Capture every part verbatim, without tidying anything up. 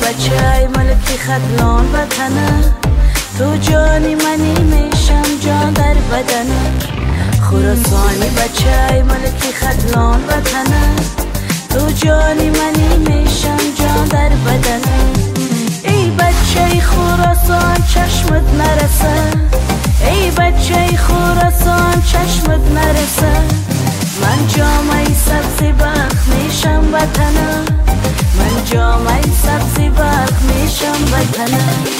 بچه ملکی خدلان وطنه، تو جانی منی میشم جان در بدنه. خراسانی بچه ملکی خدلان وطنه، تو جانی منی میشم جان در بدنه. ای بچه خراسان چشمت نرسه، ای بچه خراسان چشمت نرسه. من جامعه سبزی بخت میشم وطنه، من جامعه سبزی بخت میشم وطنه.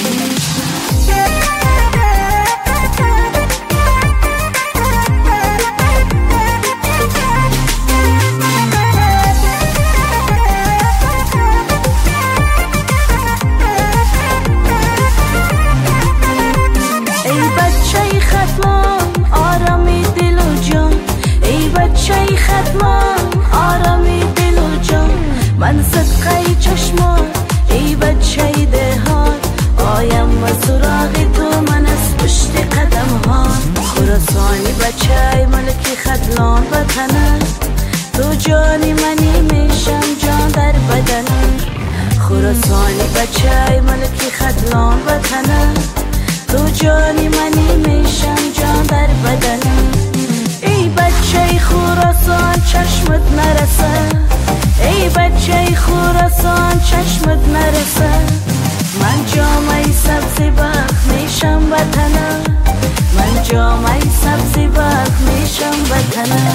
من صدقه چشمان ای بچه دهان، آیم و سراغ تو من از پشت قدم ها. خراسانی بچه ملکی خدلان وطنه، تو جانی منی میشم جان در بدنه. خراسانی بچه ملکی خدلان وطنه، تو جانی منی میشم جان در بدنه. ای بچه خراسان چشمت نرسه، ای بچه خراسان چشمت نرسه. من جامعه سبزی بخت میشم وطنه، من جامعه سبزی بخت میشم وطنه.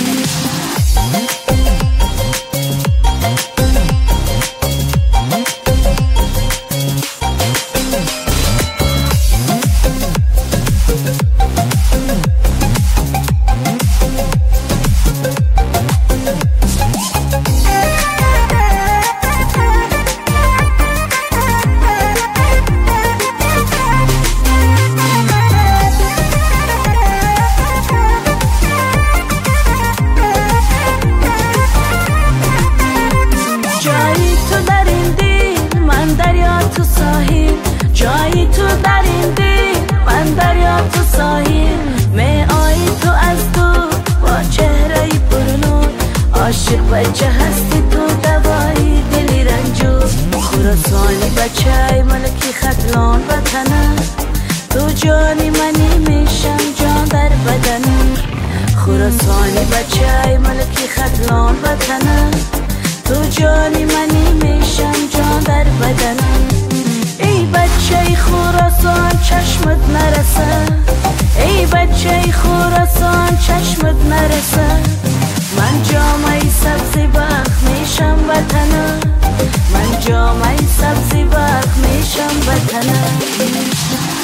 جایی تو در این دل من دریا تو ساحل، می آیی تو از دور با چهره پرنور. عاشق بچه هستی تو دوایی دلی رنجور. خراسانی بچه ملکی خدلان وطنه، تو جانی منی میشم جان در بدنه. خراسانی بچه ملکی خدلان وطنه، تو جانی منی میشم جان در بدنه. ای بچه خراسان چشمت نرسه، ای بچه خراسان چشمت نرسه. من جامعه سبزی بخت میشم وطنه، من جامعه سبزی بخت میشم وطنه.